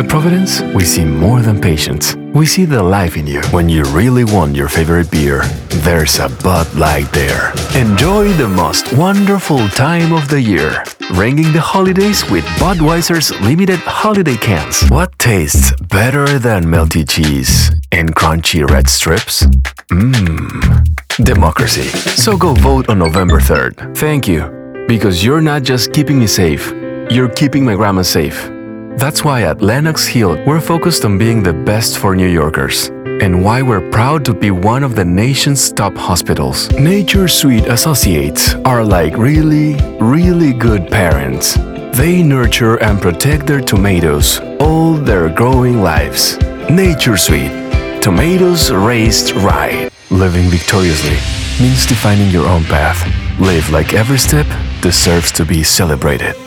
At Providence, we see more than patience. We see the life in you. When you really want your favorite beer, there's a Bud Light there. Enjoy the most wonderful time of the year, ringing the holidays with Budweiser's limited holiday cans. What tastes better than melty cheese and crunchy red strips? Democracy. So go vote on November 3rd. Thank you, because you're not just keeping me safe, you're keeping my grandma safe. That's why at Lenox Hill, we're focused on being the best for New Yorkers, and why we're proud to be one of the nation's top hospitals. Nature Suite associates are like really, really good parents. They nurture and protect their tomatoes all their growing lives. Nature Suite. Tomatoes raised right. Living victoriously means defining your own path. Live like every step deserves to be celebrated.